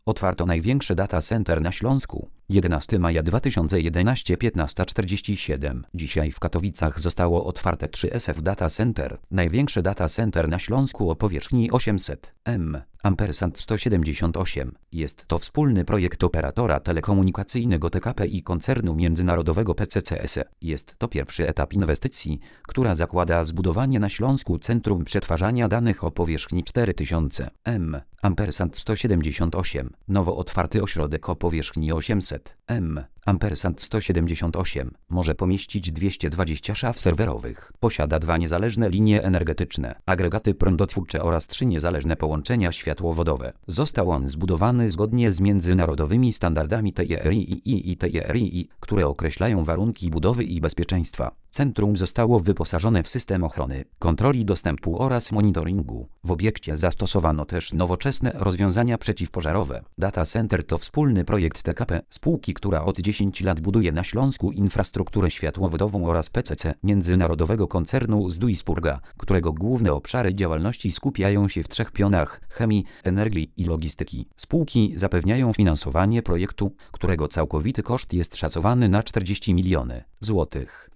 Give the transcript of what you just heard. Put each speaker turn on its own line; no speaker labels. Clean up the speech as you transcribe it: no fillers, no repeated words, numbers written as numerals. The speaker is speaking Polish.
Otwarto największy data center na Śląsku. 11 maja 2011, 15:47. Dzisiaj w Katowicach zostało otwarte 3SF Data Center. Największe data center na Śląsku o powierzchni 800 m. Ampersand 178. Jest to wspólny projekt operatora telekomunikacyjnego TKP i koncernu międzynarodowego PCCS. Jest to pierwszy etap inwestycji, która zakłada zbudowanie na Śląsku centrum przetwarzania danych o powierzchni 4000 m. Ampersand 178. Nowo otwarty ośrodek o powierzchni 800 m. Ampersand 178 może pomieścić 220 szaf serwerowych. Posiada 2 niezależne linie energetyczne, agregaty prądotwórcze oraz 3 niezależne połączenia światłowodowe. Został on zbudowany zgodnie z międzynarodowymi standardami TIERI i TIERI, które określają warunki budowy i bezpieczeństwa. Centrum zostało wyposażone w system ochrony, kontroli dostępu oraz monitoringu. W obiekcie zastosowano też nowoczesne rozwiązania przeciwpożarowe. Data Center to wspólny projekt TKP, spółki, która od 10 lat buduje na Śląsku infrastrukturę światłowodową, oraz PCC, międzynarodowego koncernu z Duisburga, którego główne obszary działalności skupiają się w 3 pionach: chemii, energii i logistyki. Spółki zapewniają finansowanie projektu, którego całkowity koszt jest szacowany na 40 milionów złotych.